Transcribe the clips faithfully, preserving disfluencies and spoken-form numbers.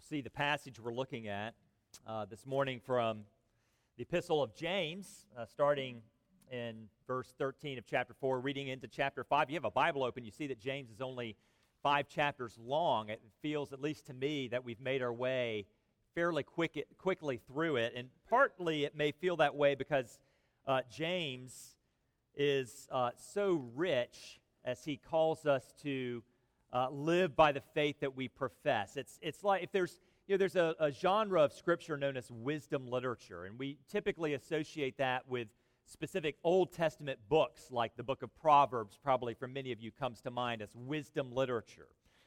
See the passage we're looking at uh, this morning from the Epistle of James, uh, starting in verse thirteen of chapter four, reading into chapter five. You have a Bible open, you see that James is only five chapters long. It feels, at least to me, that we've made our way fairly quick, quickly through it, and partly it may feel that way because uh, James is uh, so rich as he calls us to Uh, live by the faith that we profess. It's it's like if there's you know there's a, a genre of scripture known as wisdom literature, and we typically associate that with specific Old Testament books, like the book of Proverbs. Probably for many of you comes to mind as wisdom literature.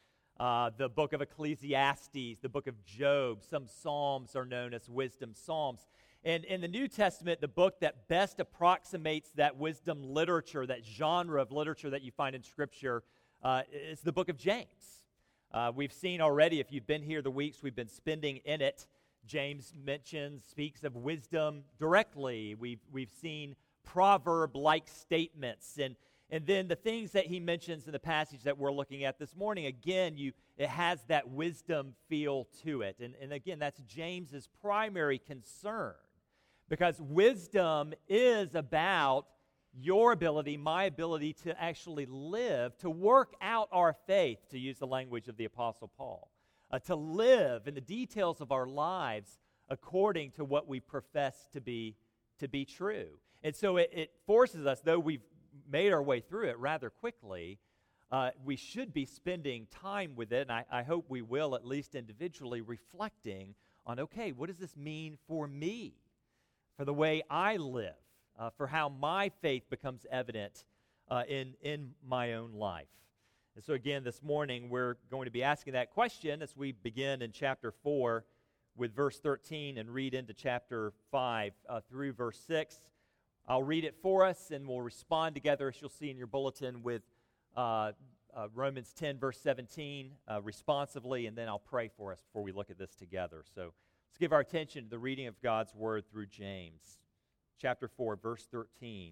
Uh, the book of Ecclesiastes, the book of Job, some Psalms are known as wisdom psalms. And in the New Testament, the book that best approximates that wisdom literature, that genre of literature that you find in Scripture, Uh, it's the book of James. Uh, we've seen already, if you've been here the weeks we've been spending in it, James mentions, speaks of wisdom directly. We've we've seen proverb-like statements, and and then the things that he mentions in the passage that we're looking at this morning. Again, you it has that wisdom feel to it, and and again, that's James's primary concern, because wisdom is about your ability, my ability to actually live, to work out our faith, to use the language of the Apostle Paul, uh, to live in the details of our lives according to what we profess to be to be true. And so it, it forces us, though we've made our way through it rather quickly, uh, we should be spending time with it, and I, I hope we will, at least individually, reflecting on, okay, what does this mean for me, for the way I live? Uh, for how my faith becomes evident uh, in, in my own life. And so again, this morning, we're going to be asking that question as we begin in chapter four with verse thirteen and read into chapter five uh, through verse six. I'll read it for us, and we'll respond together, as you'll see in your bulletin, with uh, uh, Romans ten, verse seventeen, uh, responsively, and then I'll pray for us before we look at this together. So let's give our attention to the reading of God's Word through James. Chapter four, verse thirteen.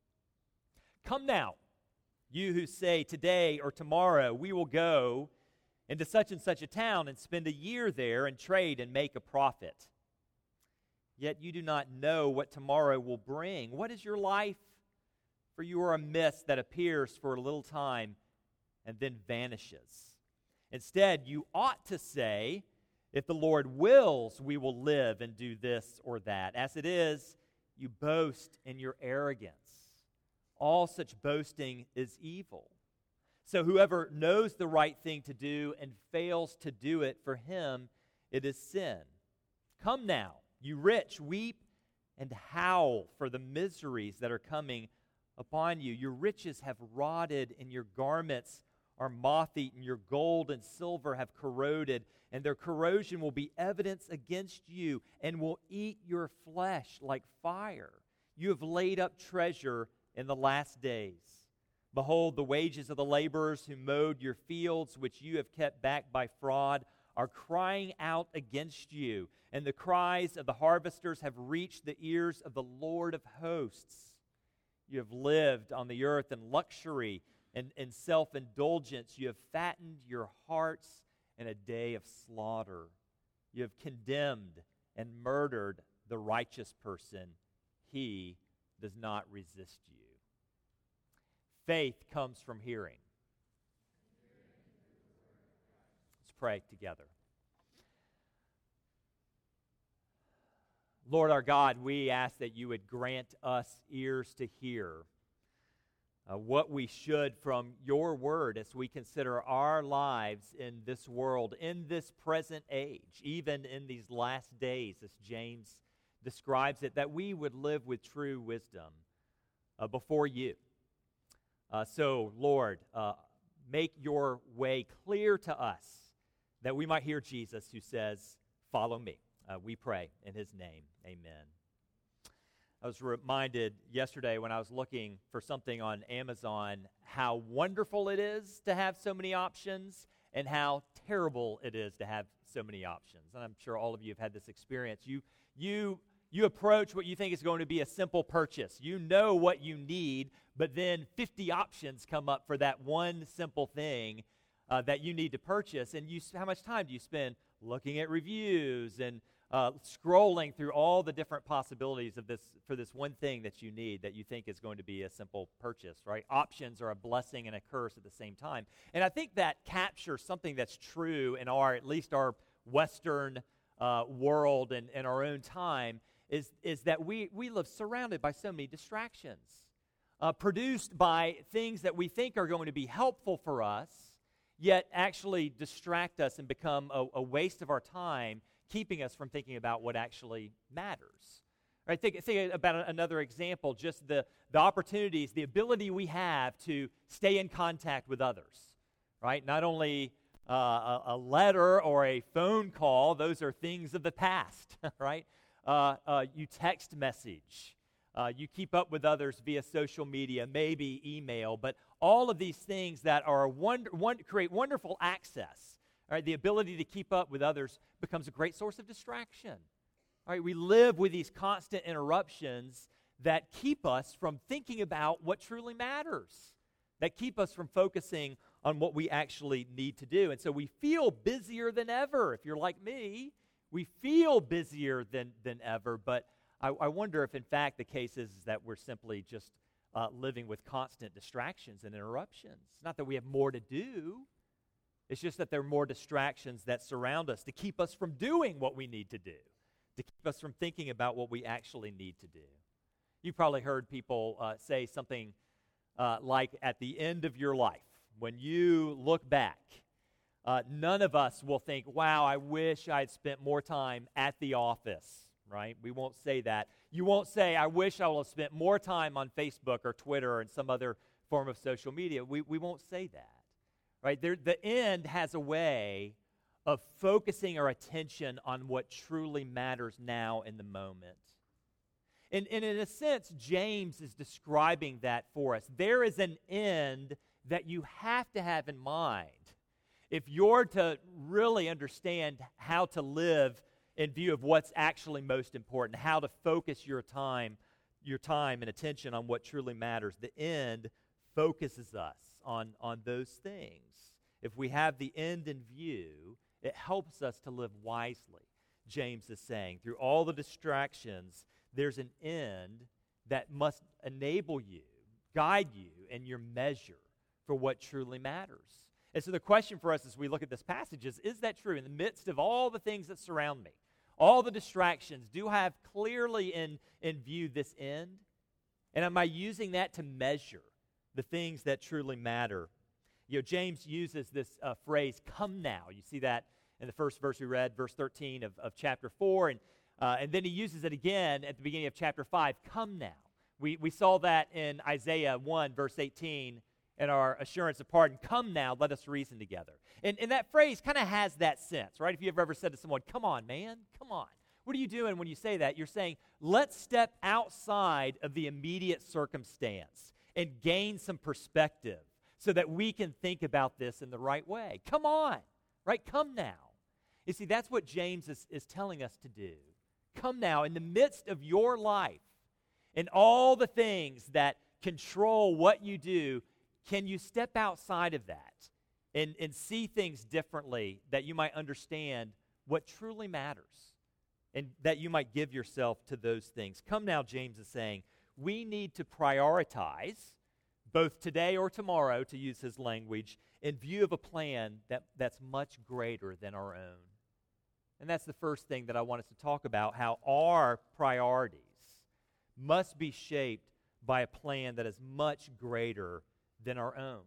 Come now, you who say, today or tomorrow we will go into such and such a town and spend a year there and trade and make a profit. Yet you do not know what tomorrow will bring. What is your life? For you are a mist that appears for a little time and then vanishes. Instead, you ought to say, if the Lord wills, we will live and do this or that. As it is, you boast in your arrogance. All such boasting is evil. So whoever knows the right thing to do and fails to do it, for him it is sin. Come now, you rich, weep and howl for the miseries that are coming upon you. Your riches have rotted, and your garments are moth-eaten. Your gold and silver have corroded, and their corrosion will be evidence against you and will eat your flesh like fire. You have laid up treasure in the last days. Behold, the wages of the laborers who mowed your fields, which you have kept back by fraud, are crying out against you, and the cries of the harvesters have reached the ears of the Lord of hosts. You have lived on the earth in luxury and, and self-indulgence. You have fattened your hearts in a day of slaughter. You have condemned and murdered the righteous person. He does not resist you. Faith comes from hearing. Let's pray together. Lord our God, we ask that you would grant us ears to hear Uh, what we should from your word as we consider our lives in this world, in this present age, even in these last days, as James describes it, that we would live with true wisdom uh, before you. Uh, so, Lord, uh, make your way clear to us that we might hear Jesus who says, follow me. Uh, we pray in his name. Amen. I was reminded yesterday when I was looking for something on Amazon how wonderful it is to have so many options and how terrible it is to have so many options. And I'm sure all of you have had this experience. You, you, you approach what you think is going to be a simple purchase. You know what you need, but then fifty options come up for that one simple thing, uh, that you need to purchase, and you how much time do you spend looking at reviews and uh, scrolling through all the different possibilities of this for this one thing that you need that you think is going to be a simple purchase, right? Options are a blessing and a curse at the same time. And I think that captures something that's true in our, at least our Western uh, world and, and our own time, is, is that we, we live surrounded by so many distractions, uh, produced by things that we think are going to be helpful for us, yet actually distract us and become a, a waste of our time, keeping us from thinking about what actually matters. Right? Think, think about another example, just the, the opportunities, the ability we have to stay in contact with others. Right? Not only uh, a, a letter or a phone call, those are things of the past. Right? Uh, uh, you text message. Uh, you keep up with others via social media, maybe email, but all of these things that are wonder, one, create wonderful access. All right, the ability to keep up with others becomes a great source of distraction. All right, we live with these constant interruptions that keep us from thinking about what truly matters, that keep us from focusing on what we actually need to do. And so we feel busier than ever. If you're like me, we feel busier than, than ever, but I, I wonder if in fact the case is, is that we're simply just uh, living with constant distractions and interruptions. It's not that we have more to do. It's just that there are more distractions that surround us to keep us from doing what we need to do, to keep us from thinking about what we actually need to do. You've probably heard people uh, say something uh, like, at the end of your life, when you look back, uh, none of us will think, wow, I wish I'd spent more time at the office, right? We won't say that. You won't say, I wish I would have spent more time on Facebook or Twitter or some other form of social media. We, we won't say that. Right? There, the end has a way of focusing our attention on what truly matters now in the moment. And, and in a sense, James is describing that for us. There is an end that you have to have in mind if you're to really understand how to live in view of what's actually most important, how to focus your time, your time and attention on what truly matters. The end focuses us on, on those things. If we have the end in view, it helps us to live wisely, James is saying. Through all the distractions, there's an end that must enable you, guide you in your measure for what truly matters. And so the question for us as we look at this passage is, is that true? In the midst of all the things that surround me, all the distractions, do I have clearly in, in view this end? And am I using that to measure the things that truly matter? You know, James uses this uh, phrase, come now. You see that in the first verse we read, verse thirteen of, of chapter four. And, uh, and then he uses it again at the beginning of chapter five, come now. We, we saw that in Isaiah one, verse eighteen, in our assurance of pardon. Come now, let us reason together. And, and that phrase kind of has that sense, right? If you've ever said to someone, come on, man, come on. What are you doing when you say that? You're saying, let's step outside of the immediate circumstance and gain some perspective, so that we can think about this in the right way. Come on, right? Come now. You see, that's what James is, is telling us to do. Come now, in the midst of your life, and all the things that control what you do, can you step outside of that and, and see things differently, that you might understand what truly matters, and that you might give yourself to those things? Come now, James is saying, we need to prioritize both today or tomorrow, to use his language, in view of a plan that, that's much greater than our own. And that's the first thing that I want us to talk about, how our priorities must be shaped by a plan that is much greater than our own.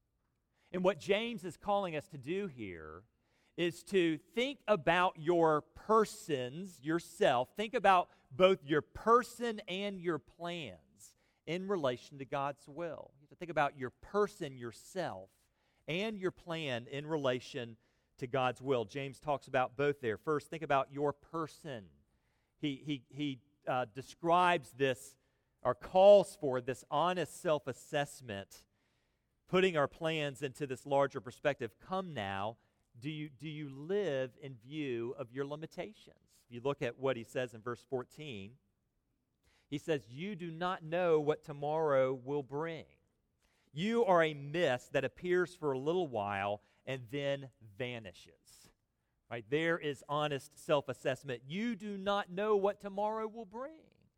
And what James is calling us to do here is to think about your persons, yourself, think about both your person and your plans in relation to God's will. You have to think about your person, yourself, and your plan in relation to God's will. James talks about both there. First, think about your person. He, he, he uh, describes this, or calls for this honest self-assessment, putting our plans into this larger perspective. Come now, do you, do you live in view of your limitations? If you look at what he says in verse fourteen, he says, you do not know what tomorrow will bring. You are a mist that appears for a little while and then vanishes. Right? There is honest self-assessment. You do not know what tomorrow will bring.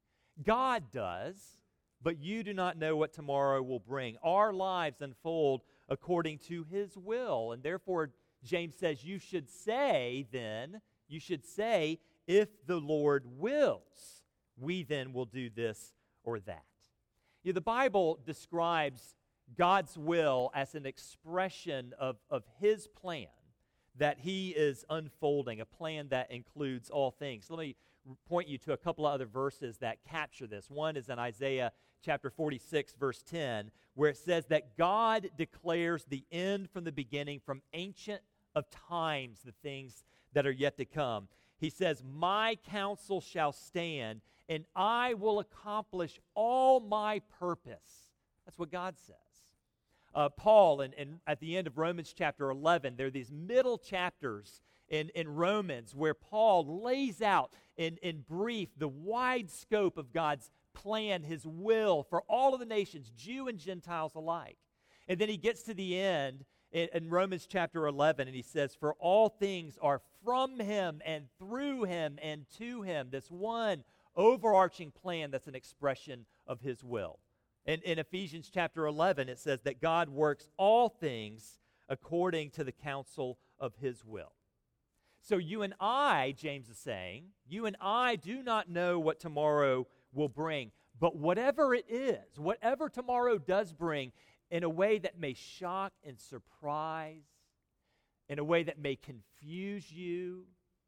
God does, but you do not know what tomorrow will bring. Our lives unfold according to His will, and therefore James says you should say then, you should say, if the Lord wills, we then will do this or that. You know, the Bible describes God's will as an expression of, of His plan that He is unfolding, a plan that includes all things. Let me point you to a couple of other verses that capture this. One is in Isaiah chapter forty-six, verse ten, where it says that God declares the end from the beginning, from ancient of times, the things that are yet to come. He says, my counsel shall stand, and I will accomplish all my purpose. That's what God says. Uh, Paul, in, in, at the end of Romans chapter eleven, there are these middle chapters in, in Romans where Paul lays out in, in brief the wide scope of God's plan, His will for all of the nations, Jew and Gentiles alike. And then he gets to the end in, in Romans chapter eleven, and he says, for all things are from Him and through Him and to Him. This one overarching plan that's an expression of His will. In, in Ephesians chapter eleven, it says that God works all things according to the counsel of His will. So you and I, James is saying, you and I do not know what tomorrow will bring. But whatever it is, whatever tomorrow does bring, in a way that may shock and surprise, in a way that may confuse you,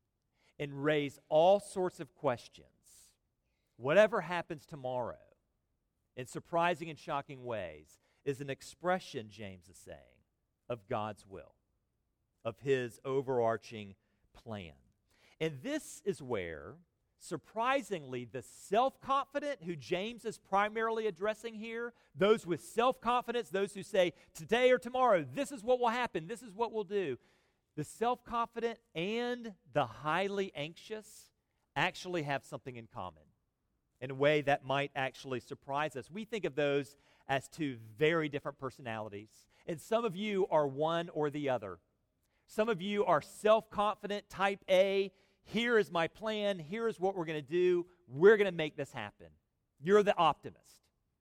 and raise all sorts of questions, whatever happens tomorrow, in surprising and shocking ways, is an expression, James is saying, of God's will, of His overarching plan. And this is where, surprisingly, the self-confident, who James is primarily addressing here, those with self-confidence, those who say, today or tomorrow, this is what will happen, this is what we'll do, the self-confident and the highly anxious actually have something in common in a way that might actually surprise us. We think of those as two very different personalities, and some of you are one or the other. Some of you are self-confident, type A. Here is my plan. Here is what we're going to do. We're going to make this happen. You're the optimist.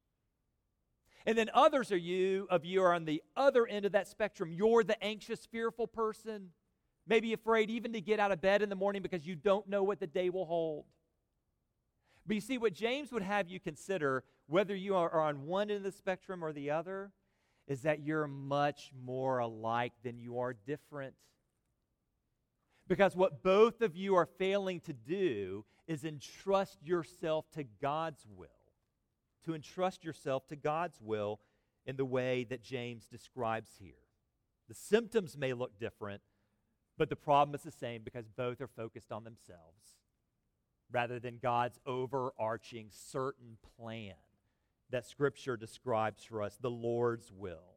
And then others are you, of you are on the other end of that spectrum. You're the anxious, fearful person, maybe afraid even to get out of bed in the morning because you don't know what the day will hold. But you see, what James would have you consider, whether you are on one end of the spectrum or the other, is that you're much more alike than you are different. Because what both of you are failing to do is entrust yourself to God's will. To entrust yourself to God's will in the way that James describes here. The symptoms may look different, but the problem is the same because both are focused on themselves rather than God's overarching certain plan that Scripture describes for us, the Lord's will.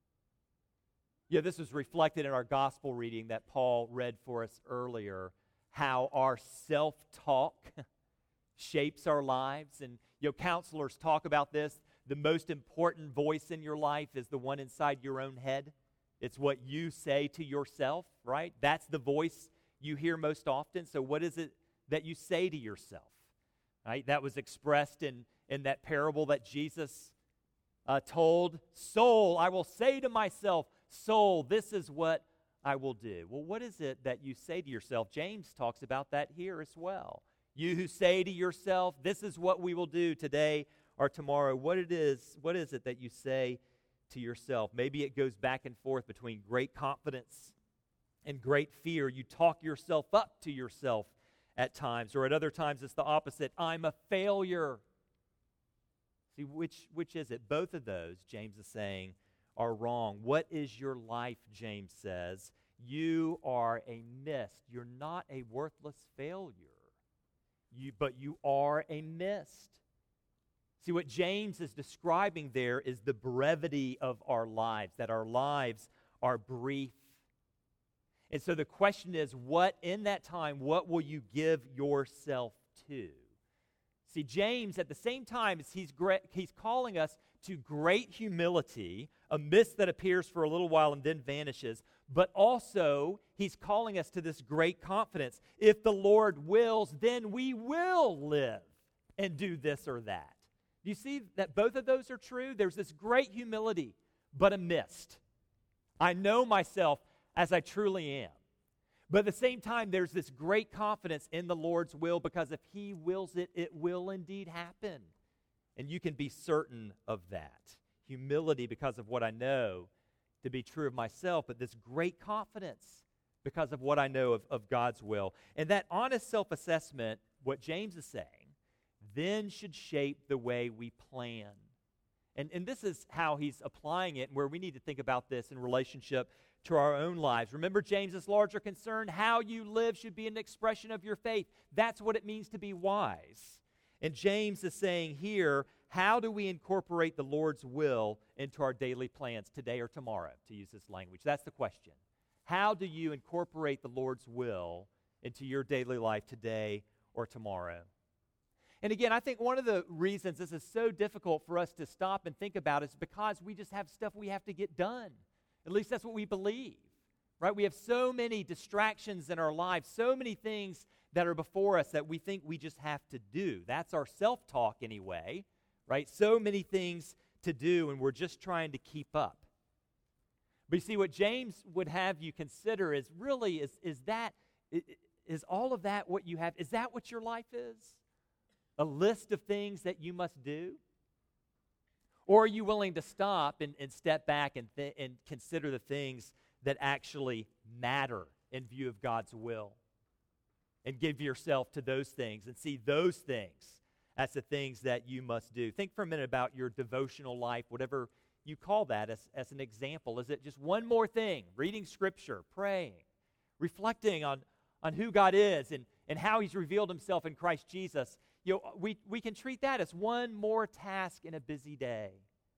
Yeah, this was reflected in our gospel reading that Paul read for us earlier, how our self-talk shapes our lives. And, you know, counselors talk about this. The most important voice in your life is the one inside your own head. It's what you say to yourself, right? That's the voice you hear most often. So what is it that you say to yourself? Right? That was expressed in, in that parable that Jesus uh, told. Soul, I will say to myself, soul, this is what I will do. Well, what is it that you say to yourself? James talks about that here as well. You who say to yourself, this is what we will do today or tomorrow. What it is, what is it that you say to yourself? Maybe it goes back and forth between great confidence and great fear. You talk yourself up to yourself at times, or at other times it's the opposite. I'm a failure. See, which, which is it? Both of those, James is saying, are wrong. What is your life, James says? You are a mist. You're not a worthless failure, you, but you are a mist. See, what James is describing there is the brevity of our lives, that our lives are brief. And so the question is, what in that time, what will you give yourself to? See, James, at the same time as he's, gra- he's calling us to great humility, a mist that appears for a little while and then vanishes, but also he's calling us to this great confidence. If the Lord wills, then we will live and do this or that. Do you see that both of those are true? There's this great humility, but a mist. I know myself as I truly am. But at the same time, there's this great confidence in the Lord's will, because if he wills it, it will indeed happen. And you can be certain of that. Humility because of what I know to be true of myself, but this great confidence because of what I know of, of God's will. And that honest self-assessment, what James is saying, then should shape the way we plan. And, and this is how he's applying it, and where we need to think about this in relationship to our own lives. Remember James's larger concern? How you live should be an expression of your faith. That's what it means to be wise. And James is saying here, how do we incorporate the Lord's will into our daily plans today or tomorrow, to use this language? That's the question. How do you incorporate the Lord's will into your daily life today or tomorrow? And again, I think one of the reasons this is so difficult for us to stop and think about is because we just have stuff we have to get done. At least that's what we believe, right? We have so many distractions in our lives, so many things that are before us that we think we just have to do. That's our self-talk anyway, right? So many things to do, and we're just trying to keep up. But you see, what James would have you consider is really, is, is that, is all of that what you have? Is that what your life is? A list of things that you must do? Or are you willing to stop and, and step back and, th- and consider the things that actually matter in view of God's will? And give yourself to those things and see those things as the things that you must do. Think for a minute about your devotional life, whatever you call that as, as an example. Is it just one more thing? Reading Scripture, praying, reflecting on, on who God is and, and how he's revealed himself in Christ Jesus. You know, we, we can treat that as one more task in a busy day,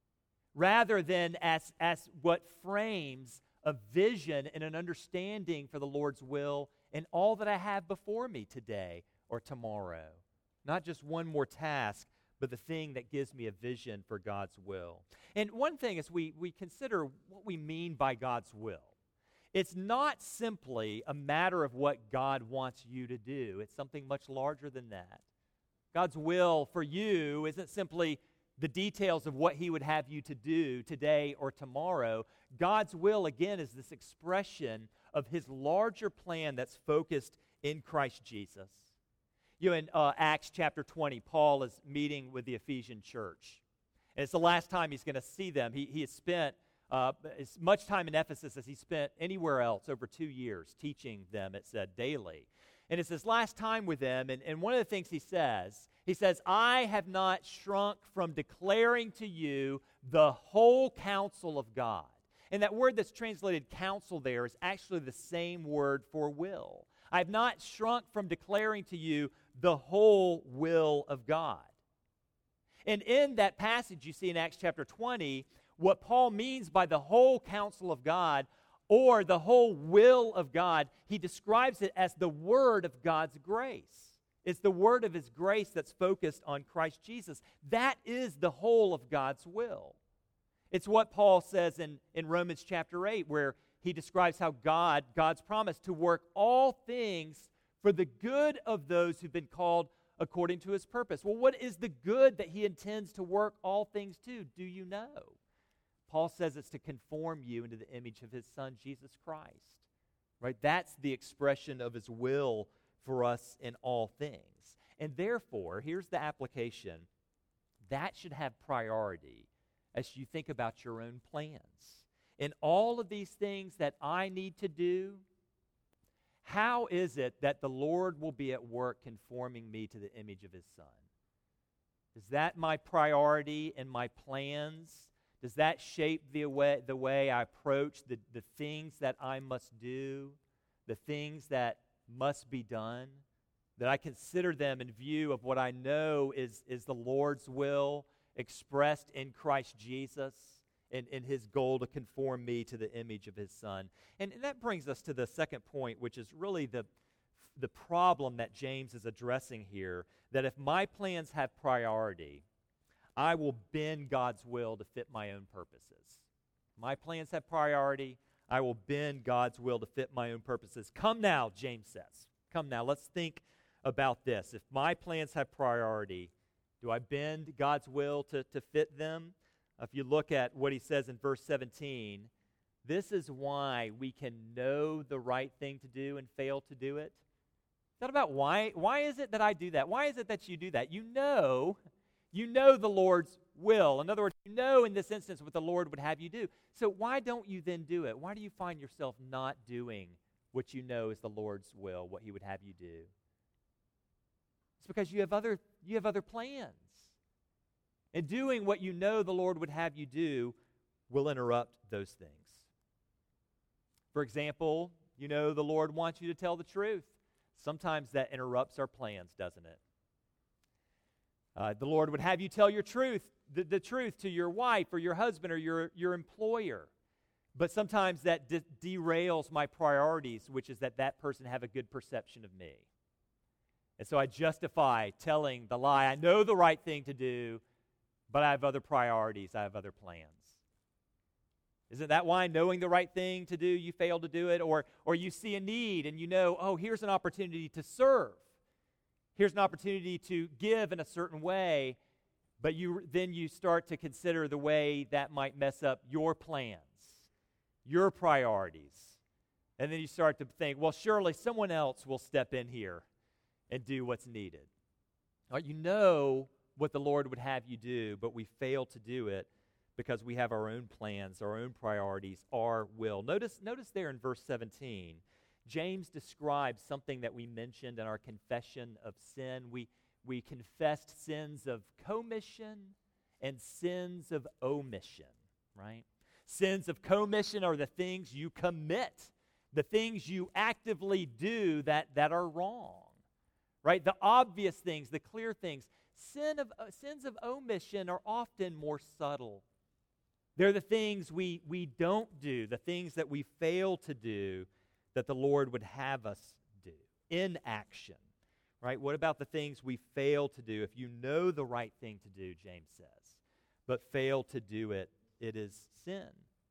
rather than as, as what frames a vision and an understanding for the Lord's will and all that I have before me today or tomorrow. Not just one more task, but the thing that gives me a vision for God's will. And one thing is we, we consider what we mean by God's will. It's not simply a matter of what God wants you to do. It's something much larger than that. God's will for you isn't simply the details of what he would have you to do today or tomorrow. God's will, again, is this expression of his larger plan that's focused in Christ Jesus. You know, in uh, Acts chapter twenty, Paul is meeting with the Ephesian church. And it's the last time he's going to see them. He, he has spent uh, as much time in Ephesus as he spent anywhere else, over two years, teaching them, it said, daily. And it's his last time with them, and, and one of the things he says, he says, I have not shrunk from declaring to you the whole counsel of God. And that word that's translated counsel there is actually the same word for will. I have not shrunk from declaring to you the whole will of God. And in that passage you see in Acts chapter twenty, what Paul means by the whole counsel of God or the whole will of God, he describes it as the word of God's grace. It's the word of his grace that's focused on Christ Jesus. That is the whole of God's will. It's what Paul says in, in Romans chapter eight, where he describes how God, God's promise to work all things for the good of those who've been called according to his purpose. Well, what is the good that he intends to work all things to? Do you know? Paul says it's to conform you into the image of his Son, Jesus Christ. Right? That's the expression of his will for us in all things. And therefore, here's the application. That should have priority as you think about your own plans. In all of these things that I need to do, how is it that the Lord will be at work conforming me to the image of his Son? Is that my priority in my plans? Does that shape the way, the way I approach the, the things that I must do, the things that must be done, that I consider them in view of what I know is, is the Lord's will expressed in Christ Jesus and in his goal to conform me to the image of his Son? And, and that brings us to the second point, which is really the, the problem that James is addressing here, that if my plans have priority, I will bend God's will to fit my own purposes. My plans have priority. I will bend God's will to fit my own purposes. Come now, James says. Come now, let's think about this. If my plans have priority, do I bend God's will to, to fit them? If you look at what he says in verse seventeen, this is why we can know the right thing to do and fail to do it. Is that about why? Why is it that I do that? Why is it that you do that? You know, you know the Lord's will. In other words, you know in this instance what the Lord would have you do. So why don't you then do it? Why do you find yourself not doing what you know is the Lord's will, what he would have you do? It's because you have other you have other plans. And doing what you know the Lord would have you do will interrupt those things. For example, you know the Lord wants you to tell the truth. Sometimes that interrupts our plans, doesn't it? Uh, the Lord would have you tell your truth, the, the truth to your wife or your husband or your, your employer. But sometimes that de- derails my priorities, which is that that person have a good perception of me. And so I justify telling the lie. I know the right thing to do, but I have other priorities. I have other plans. Isn't that why, knowing the right thing to do, you fail to do it? Or, or you see a need and you know, oh, here's an opportunity to serve. Here's an opportunity to give in a certain way, but you then you start to consider the way that might mess up your plans, your priorities. And then you start to think, well, surely someone else will step in here and do what's needed. Right, you know what the Lord would have you do, but we fail to do it because we have our own plans, our own priorities, our will. Notice, notice there in verse seventeen, James describes something that we mentioned in our confession of sin. We, we confessed sins of commission and sins of omission, right? Sins of commission are the things you commit, the things you actively do that, that are wrong, right? The obvious things, the clear things. Sin of, uh, sins of omission are often more subtle. They're the things we, we don't do, the things that we fail to do that the Lord would have us do. Inaction, right? What about the things we fail to do? If you know the right thing to do, James says, but fail to do it, it is sin.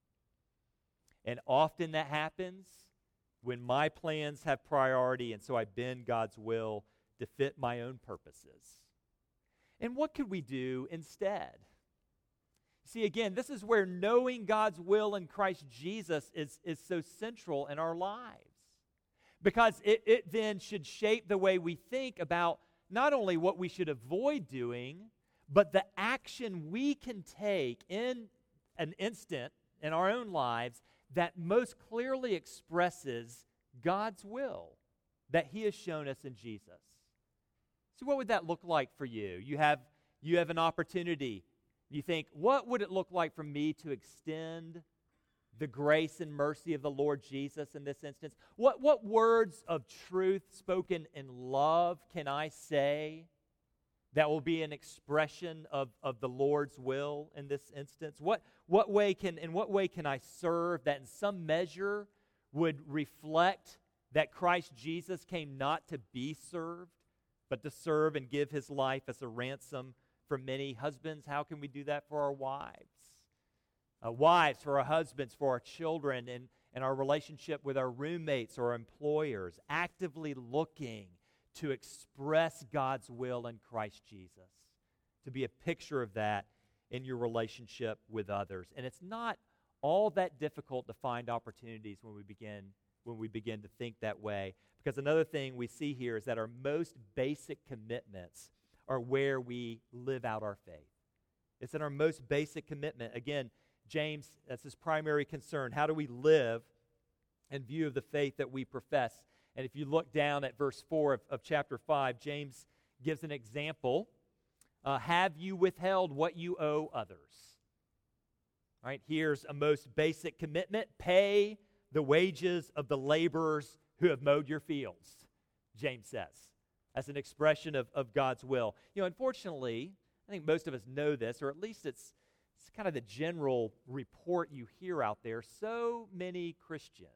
And often that happens when my plans have priority, and so I bend God's will to fit my own purposes. And what could we do instead? See, again, this is where knowing God's will in Christ Jesus is, is so central in our lives. Because it, it then should shape the way we think about not only what we should avoid doing, but the action we can take in an instant in our own lives that most clearly expresses God's will that he has shown us in Jesus. So what would that look like for you? You have, you have an opportunity. You think, what would it look like for me to extend the grace and mercy of the Lord Jesus in this instance? What, what words of truth spoken in love can I say that will be an expression of, of the Lord's will in this instance? What, what way can, in what way can I serve that in some measure would reflect that Christ Jesus came not to be served, but to serve and give his life as a ransom for many? Husbands, how can we do that for our wives? Uh, wives, for our husbands, for our children, and, and our relationship with our roommates or employers, actively looking to express God's will in Christ Jesus, to be a picture of that in your relationship with others. And it's not all that difficult to find opportunities when we begin when we begin to think that way. Because another thing we see here is that our most basic commitments are where we live out our faith. It's in our most basic commitment. Again, James, that's his primary concern. How do we live in view of the faith that we profess? And if you look down at verse four of, of chapter five, James gives an example. Uh, have you withheld what you owe others? All right, here's a most basic commitment. Pay the wages of the laborers who have mowed your fields, James says, as an expression of, of God's will. You know, unfortunately, I think most of us know this, or at least it's, it's kind of the general report you hear out there. So many Christians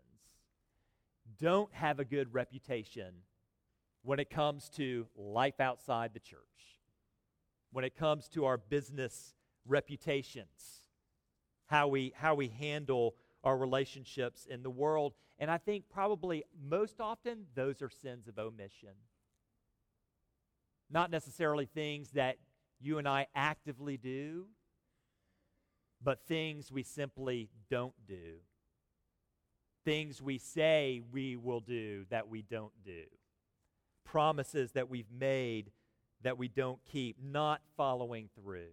don't have a good reputation when it comes to life outside the church, when it comes to our business reputations, how we, how we handle our relationships in the world. And I think probably most often those are sins of omission. Not necessarily things that you and I actively do, but things we simply don't do. Things we say we will do that we don't do. Promises that we've made that we don't keep, not following through.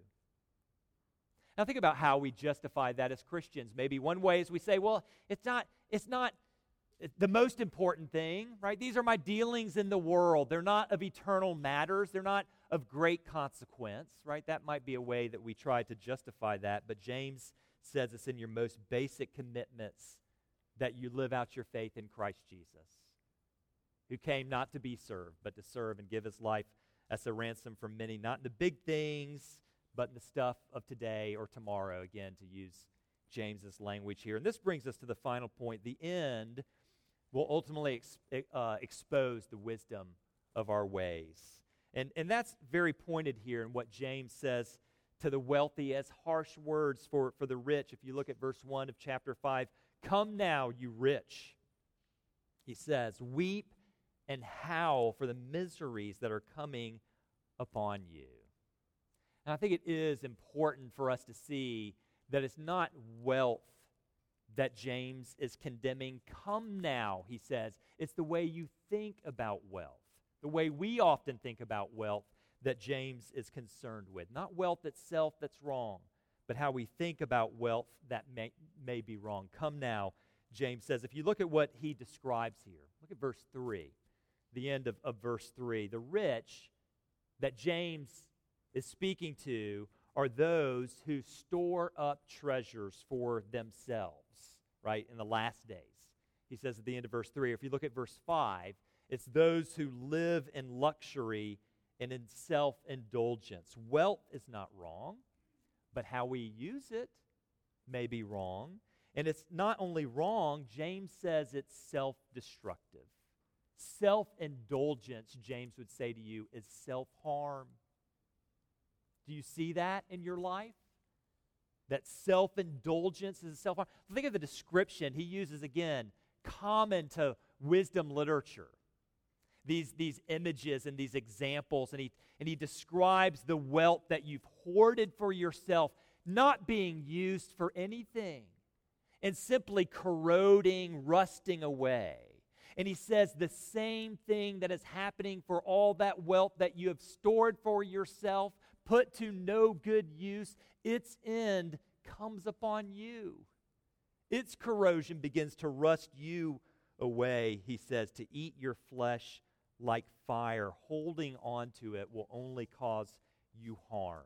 Now think about how we justify that as Christians. Maybe one way is we say, well, it's not, it's not the most important thing, right? These are my dealings in the world. They're not of eternal matters. They're not of great consequence, right? That might be a way that we try to justify that. But James says it's in your most basic commitments that you live out your faith in Christ Jesus, who came not to be served, but to serve and give his life as a ransom for many, not in the big things, but in the stuff of today or tomorrow, again, to use James's language here. And this brings us to the final point. The end will ultimately ex- uh, expose the wisdom of our ways. And, and that's very pointed here in what James says to the wealthy as harsh words for, for the rich. If you look at verse one of chapter five, "Come now, you rich," he says, "weep and howl for the miseries that are coming upon you." And I think it is important for us to see that it's not wealth that James is condemning. Come now, he says. It's the way you think about wealth, the way we often think about wealth that James is concerned with. Not wealth itself that's wrong, but how we think about wealth that may, may be wrong. Come now, James says. If you look at what he describes here, look at verse three, the end of, of verse three. The rich that James is speaking to are those who store up treasures for themselves, right, in the last days. He says at the end of verse three, if you look at verse five, it's those who live in luxury and in self-indulgence. Wealth is not wrong, but how we use it may be wrong. And it's not only wrong, James says it's self-destructive. Self-indulgence, James would say to you, is self-harm. Do you see that in your life? That self-indulgence is self-harm. Think of the description he uses again, common to wisdom literature. These, these images and these examples, and he, and he describes the wealth that you've hoarded for yourself not being used for anything and simply corroding, rusting away. And he says the same thing that is happening for all that wealth that you have stored for yourself, put to no good use, its end comes upon you. Its corrosion begins to rust you away, he says, to eat your flesh like fire. Holding on to it will only cause you harm.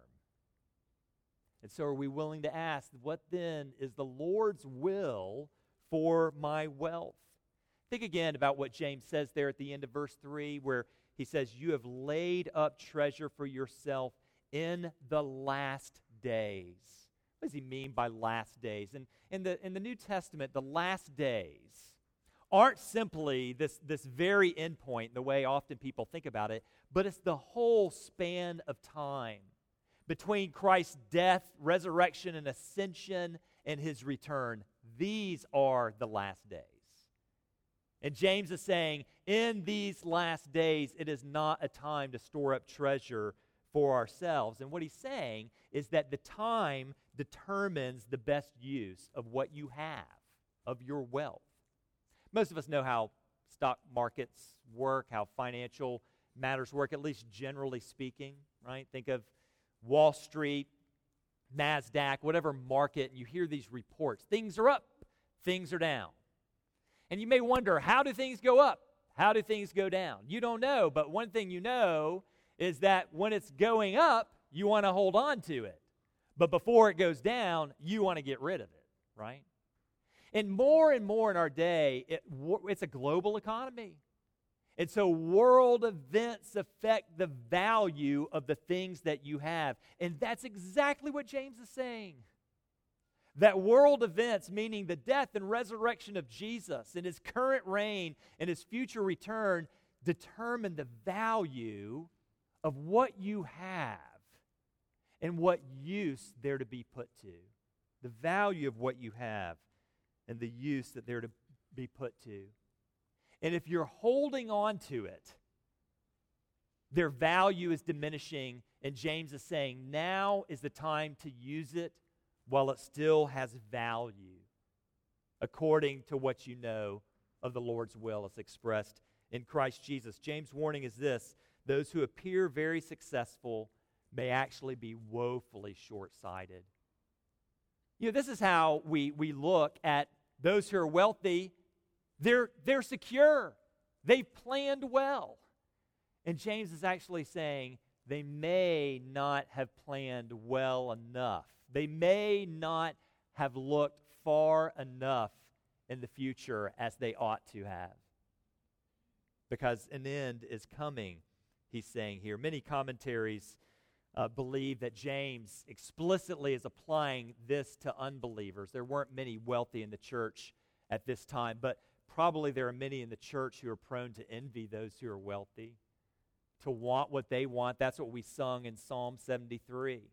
And so are we willing to ask, what then is the Lord's will for my wealth? Think again about what James says there at the end of verse three, where he says, you have laid up treasure for yourself in the last days. What does he mean by last days? And in the, in the New Testament, the last days aren't simply this, this very end point, the way often people think about it, but it's the whole span of time between Christ's death, resurrection, and ascension and his return. These are the last days. And James is saying, in these last days, it is not a time to store up treasure for ourselves. And what he's saying is that the time determines the best use of what you have, of your wealth. Most of us know how stock markets work, how financial matters work, at least generally speaking, right? Think of Wall Street, NASDAQ, whatever market, and you hear these reports. Things are up, things are down. And you may wonder, how do things go up? How do things go down? You don't know, but one thing you know is that when it's going up, you want to hold on to it. But before it goes down, you want to get rid of it, right? And more and more in our day, it, it's a global economy. And so world events affect the value of the things that you have. And that's exactly what James is saying. That world events, meaning the death and resurrection of Jesus and his current reign and his future return, determine the value of what you have and what use they're to be put to. The value of what you have and the use that they're to be put to. And if you're holding on to it, their value is diminishing, and James is saying now is the time to use it while it still has value, according to what you know of the Lord's will as expressed in Christ Jesus. James' warning is this: those who appear very successful may actually be woefully short-sighted. You know, this is how we, we look at those who are wealthy. They're, they're secure. They've planned well. And James is actually saying they may not have planned well enough. They may not have looked far enough in the future as they ought to have. Because an end is coming, he's saying here. Many commentaries uh, believe that James explicitly is applying this to unbelievers. There weren't many wealthy in the church at this time, but probably there are many in the church who are prone to envy those who are wealthy, to want what they want. That's what we sung in Psalm seventy-three.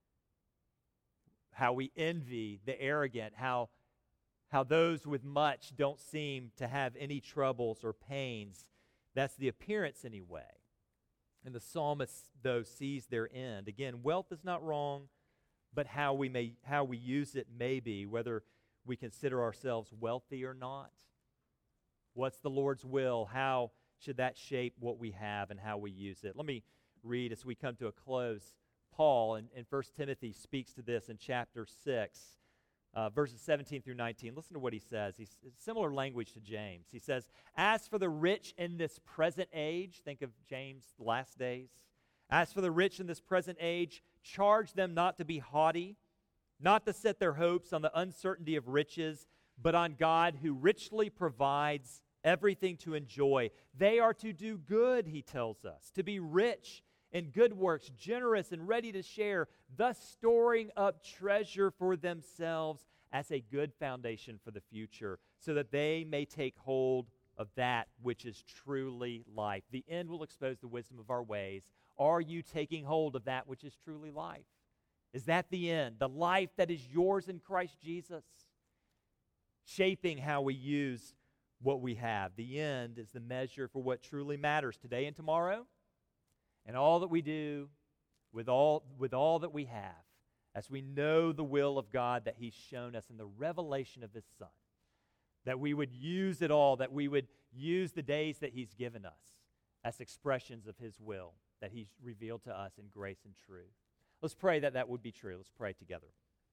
How we envy the arrogant, how, how those with much don't seem to have any troubles or pains. That's the appearance anyway. And the psalmist, though, sees their end. Again, wealth is not wrong, but how we may how we use it may be, whether we consider ourselves wealthy or not. What's the Lord's will? How should that shape what we have and how we use it? Let me read as we come to a close. Paul in, in First Timothy speaks to this in chapter six, uh, verses seventeen through nineteen. Listen to what he says. He's similar language to James. He says, as for the rich in this present age, think of James' last days. As for the rich in this present age, charge them not to be haughty, not to set their hopes on the uncertainty of riches, but on God who richly provides everything to enjoy. They are to do good, he tells us, to be rich in good works, generous and ready to share, thus storing up treasure for themselves as a good foundation for the future, so that they may take hold of that which is truly life. The end will expose the wisdom of our ways. Are you taking hold of that which is truly life? Is that the end, the life that is yours in Christ Jesus? Shaping how we use what we have. The end is the measure for what truly matters today and tomorrow, and all that we do with all, with all that we have, as we know the will of God that he's shown us in the revelation of his Son, that we would use it all, that we would use the days that he's given us as expressions of his will, that he's revealed to us in grace and truth. Let's pray that that would be true. Let's pray together.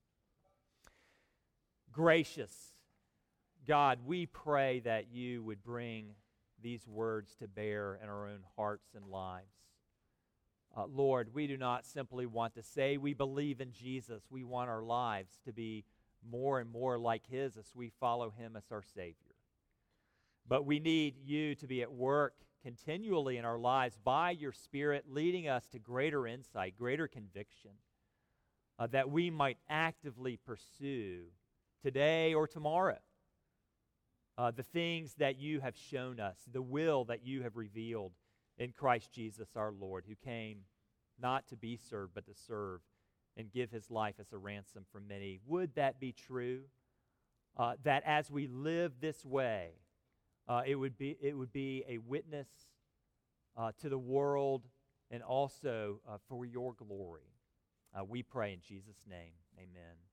Gracious God, we pray that you would bring these words to bear in our own hearts and lives. Uh, Lord, we do not simply want to say we believe in Jesus. We want our lives to be more and more like his as we follow him as our Savior. But we need you to be at work continually in our lives by your Spirit, leading us to greater insight, greater conviction, uh, that we might actively pursue today or tomorrow uh, the things that you have shown us, the will that you have revealed in Christ Jesus our Lord, who came not to be served but to serve and give his life as a ransom for many. Would that be true? Uh, that as we live this way, uh, it would be it would be a witness uh, to the world and also uh, for your glory. Uh, we pray in Jesus' name. Amen.